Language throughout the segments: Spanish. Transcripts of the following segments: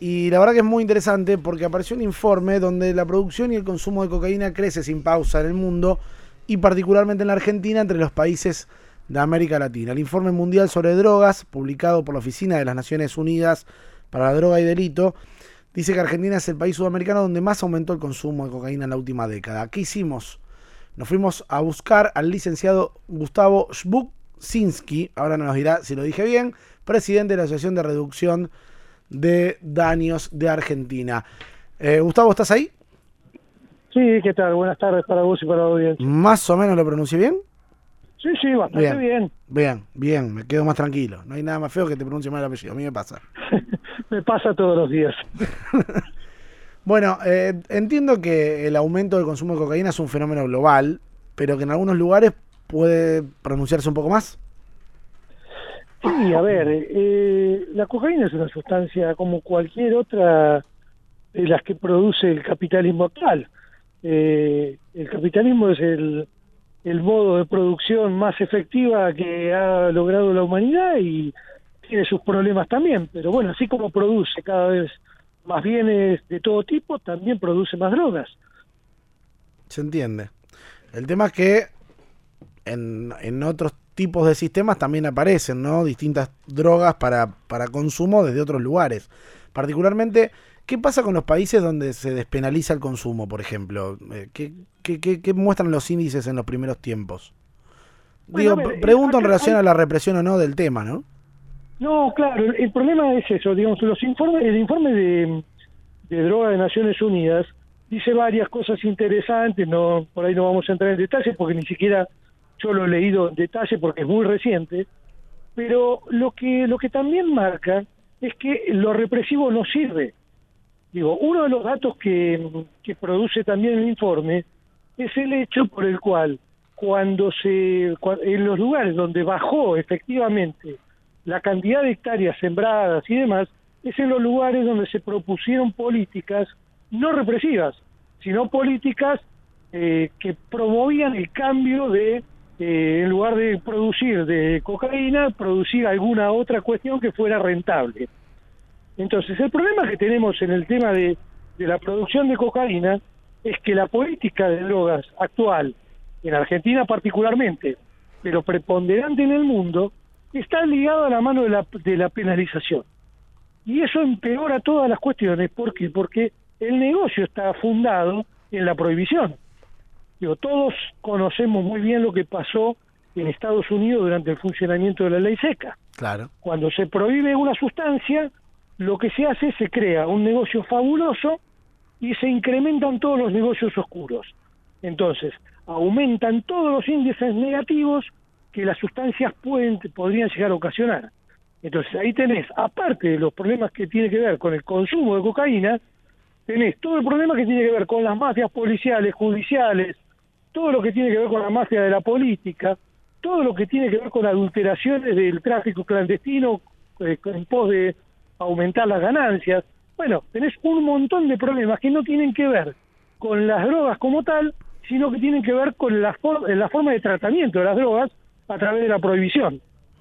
Y la verdad que es muy interesante porque apareció un informe donde la producción y el consumo de cocaína crece sin pausa en el mundo y particularmente en la Argentina entre los países de América Latina. El informe mundial sobre drogas, publicado por la Oficina de las Naciones Unidas para la Droga y Delito, dice que Argentina es el país sudamericano donde más aumentó el consumo de cocaína en la última década. ¿Qué hicimos? Nos fuimos a buscar al licenciado Gustavo Szubczynski, ahora nos dirá si lo dije bien, presidente de la Asociación de Reducción de Daños de Argentina. Gustavo, ¿estás ahí? Sí, ¿qué tal? Buenas tardes para vos y para la audiencia. ¿Más o menos lo pronuncié bien? Sí, bastante bien. Bien, me quedo más tranquilo. No hay nada más feo que te pronuncie mal el apellido, a mí me pasa. Me pasa todos los días. Bueno, entiendo que el aumento del consumo de cocaína es un fenómeno global, pero que en algunos lugares puede pronunciarse un poco más. Sí, a ver, la cocaína es una sustancia como cualquier otra de las que produce el capitalismo actual. El capitalismo es el modo de producción más efectiva que ha logrado la humanidad y tiene sus problemas también, pero bueno, así como produce cada vez más bienes de todo tipo, también produce más drogas. Se entiende. El tema es que en otros tipos de sistemas también aparecen, ¿no? Distintas drogas para consumo desde otros lugares. Particularmente, ¿qué pasa con los países donde se despenaliza el consumo, por ejemplo? ¿Qué muestran los índices en los primeros tiempos? Bueno, Digo, a ver, pregunto en acá relación hay... a la represión o no del tema, ¿no? No, claro, el problema es eso, digamos, el informe de droga de Naciones Unidas dice varias cosas interesantes, no, por ahí no vamos a entrar en detalle porque ni siquiera yo lo he leído en detalle porque es muy reciente, pero lo que también marca es que lo represivo no sirve. Digo, uno de los datos que produce también el informe es el hecho por el cual en los lugares donde bajó efectivamente la cantidad de hectáreas sembradas y demás, es en los lugares donde se propusieron políticas no represivas, sino políticas que promovían el cambio de, en lugar de producir de cocaína, producir alguna otra cuestión que fuera rentable. Entonces, el problema que tenemos en el tema de la producción de cocaína es que la política de drogas actual, en Argentina particularmente, pero preponderante en el mundo, está ligada a la mano de la penalización. Y eso empeora todas las cuestiones. ¿Por qué? Porque el negocio está fundado en la prohibición. Digo, todos conocemos muy bien lo que pasó en Estados Unidos durante el funcionamiento de la ley seca. Claro. Cuando se prohíbe una sustancia, lo que se hace es se crea un negocio fabuloso y se incrementan todos los negocios oscuros. Entonces, aumentan todos los índices negativos que las sustancias podrían llegar a ocasionar. Entonces, ahí tenés, aparte de los problemas que tiene que ver con el consumo de cocaína, tenés todo el problema que tiene que ver con las mafias policiales, judiciales, todo lo que tiene que ver con la mafia de la política, todo lo que tiene que ver con adulteraciones del tráfico clandestino en pos de aumentar las ganancias. Bueno, tenés un montón de problemas que no tienen que ver con las drogas como tal, sino que tienen que ver con la forma de tratamiento de las drogas a través de la prohibición.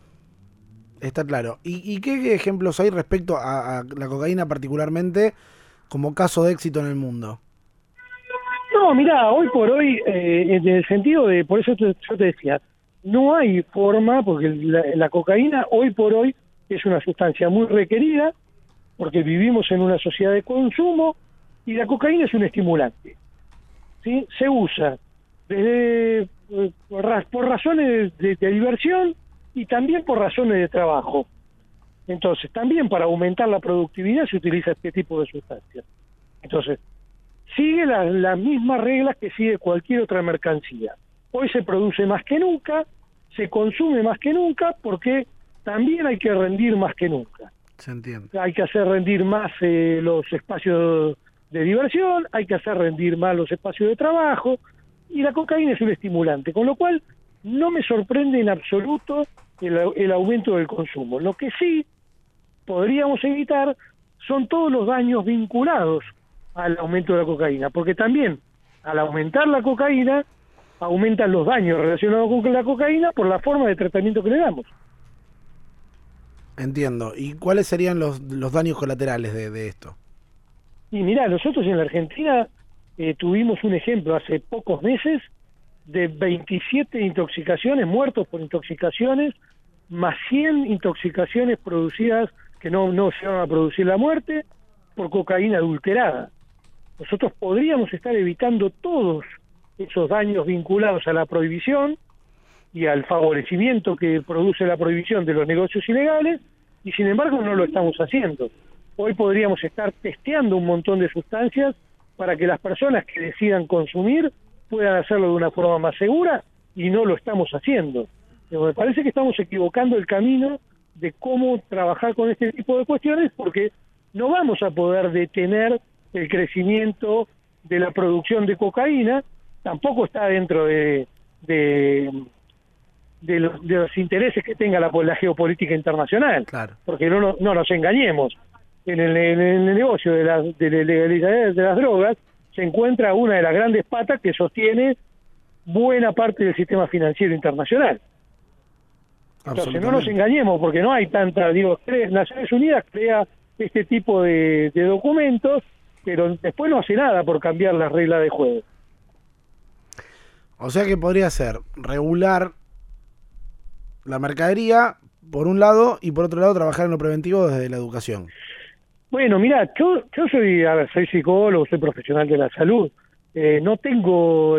Está claro. ¿Y qué ejemplos hay respecto a la cocaína particularmente como caso de éxito en el mundo? No, mirá, hoy por hoy, en el sentido de, por eso yo te decía, no hay forma, porque la cocaína hoy por hoy es una sustancia muy requerida, porque vivimos en una sociedad de consumo, y la cocaína es un estimulante, ¿sí? Se usa desde, por razones de diversión y también por razones de trabajo. Entonces, también para aumentar la productividad se utiliza este tipo de sustancias. Entonces, sigue las mismas reglas que sigue cualquier otra mercancía. Hoy se produce más que nunca, se consume más que nunca, porque también hay que rendir más que nunca. Se entiende. Hay que hacer rendir más los espacios de diversión, hay que hacer rendir más los espacios de trabajo, y la cocaína es un estimulante, con lo cual no me sorprende en absoluto el aumento del consumo. Lo que sí podríamos evitar son todos los daños vinculados al aumento de la cocaína, porque también al aumentar la cocaína aumentan los daños relacionados con la cocaína por la forma de tratamiento que le damos. Entiendo. ¿Y cuáles serían los daños colaterales de esto? Y mirá, nosotros en la Argentina tuvimos un ejemplo hace pocos meses de 27 intoxicaciones, muertos por intoxicaciones, más 100 intoxicaciones producidas que no llegaron a producir la muerte por cocaína adulterada. Nosotros podríamos estar evitando todos esos daños vinculados a la prohibición y al favorecimiento que produce la prohibición de los negocios ilegales, y sin embargo no lo estamos haciendo. Hoy podríamos estar testeando un montón de sustancias para que las personas que decidan consumir puedan hacerlo de una forma más segura, y no lo estamos haciendo. Pero me parece que estamos equivocando el camino de cómo trabajar con este tipo de cuestiones, porque no vamos a poder detener el crecimiento de la producción de cocaína, tampoco está dentro de los intereses que tenga la geopolítica internacional. Claro. Porque no nos engañemos, en el negocio de la legalización de las drogas se encuentra una de las grandes patas que sostiene buena parte del sistema financiero internacional. Entonces no nos engañemos, porque no hay tanta, Naciones Unidas crea este tipo de documentos, pero después no hace nada por cambiar las reglas de juego. O sea que podría ser regular la mercadería, por un lado, y por otro lado trabajar en lo preventivo desde la educación. Bueno, mira, yo soy psicólogo, soy profesional de la salud. No tengo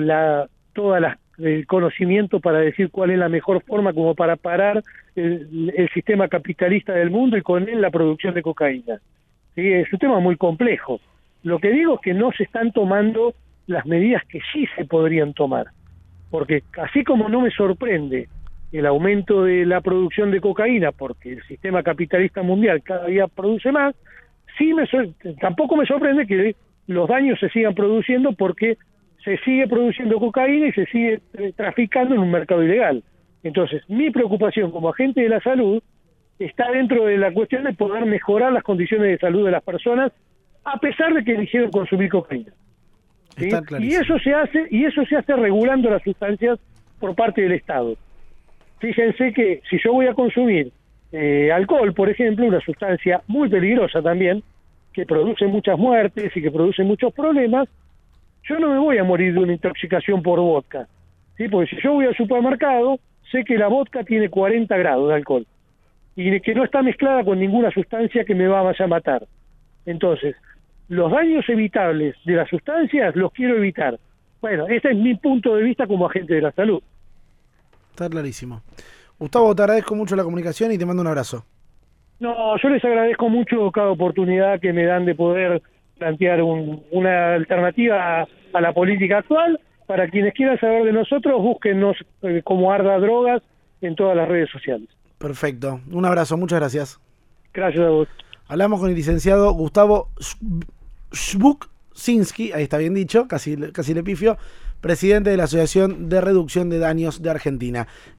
el conocimiento para decir cuál es la mejor forma como para parar el sistema capitalista del mundo y con él la producción de cocaína. ¿Sí? Es un tema muy complejo. Lo que digo es que no se están tomando las medidas que sí se podrían tomar. Porque así como no me sorprende el aumento de la producción de cocaína, porque el sistema capitalista mundial cada día produce más, tampoco me sorprende que los daños se sigan produciendo, porque se sigue produciendo cocaína y se sigue traficando en un mercado ilegal. Entonces, mi preocupación como agente de la salud está dentro de la cuestión de poder mejorar las condiciones de salud de las personas, a pesar de que eligieron consumir cocaína. ¿Sí? Y eso se hace regulando las sustancias por parte del Estado. Fíjense que si yo voy a consumir alcohol, por ejemplo, una sustancia muy peligrosa también, que produce muchas muertes y que produce muchos problemas, yo no me voy a morir de una intoxicación por vodka, ¿sí? Porque si yo voy al supermercado, sé que la vodka tiene 40 grados de alcohol y que no está mezclada con ninguna sustancia que me vaya a matar. Entonces, los daños evitables de las sustancias los quiero evitar. Bueno, ese es mi punto de vista como agente de la salud. Está clarísimo. Gustavo, te agradezco mucho la comunicación y te mando un abrazo. No, yo les agradezco mucho cada oportunidad que me dan de poder plantear una alternativa a la política actual. Para quienes quieran saber de nosotros, búsquennos como Arda Drogas en todas las redes sociales. Perfecto. Un abrazo, muchas gracias. Gracias a vos. Hablamos con el licenciado Gustavo Szubczynski, ahí está bien dicho, casi le pifio, presidente de la Asociación de Reducción de Daños de Argentina.